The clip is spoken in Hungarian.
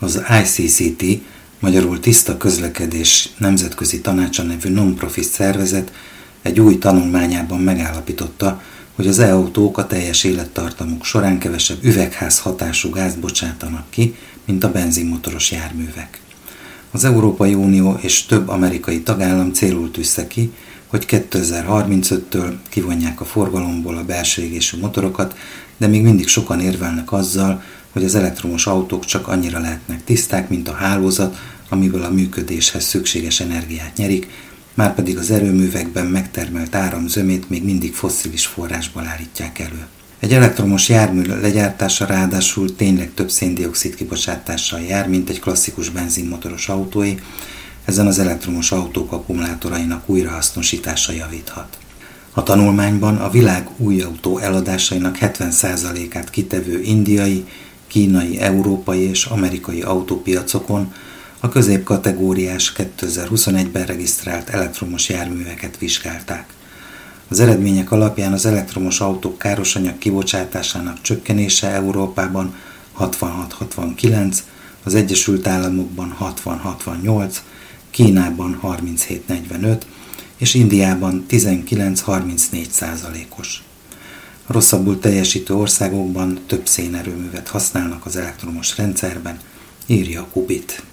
Az ICCT, magyarul Tiszta Közlekedés Nemzetközi Tanácsa nevű non-profit szervezet egy új tanulmányában megállapította, hogy az e-autók a teljes élettartamuk során kevesebb üvegházhatású gázt bocsátanak ki, mint a benzinmotoros járművek. Az Európai Unió és több amerikai tagállam célul tűzte ki, hogy 2035-től kivonják a forgalomból a belső égésű motorokat, de még mindig sokan érvelnek azzal, hogy az elektromos autók csak annyira lehetnek tiszták, mint a hálózat, amiből a működéshez szükséges energiát nyerik, márpedig az erőművekben megtermelt áram zömét még mindig fosszilis forrásból állítják elő. Egy elektromos jármű legyártása ráadásul tényleg több szén-dioxid kibocsátással jár, mint egy klasszikus benzinmotoros autóé, ezen az elektromos autók akkumulátorainak újrahasznosítása javíthat. A tanulmányban a világ új autó eladásainak 70%-át kitevő indiai, kínai, európai és amerikai autópiacokon a középkategóriás 2021-ben regisztrált elektromos járműveket vizsgálták. Az eredmények alapján az elektromos autók károsanyag kibocsátásának csökkenése Európában 66-69, az Egyesült Államokban 60-68, Kínában 37-45 és Indiában 19-34%-os. A rosszabbul teljesítő országokban több szénerőművet használnak az elektromos rendszerben, írja a Kubit.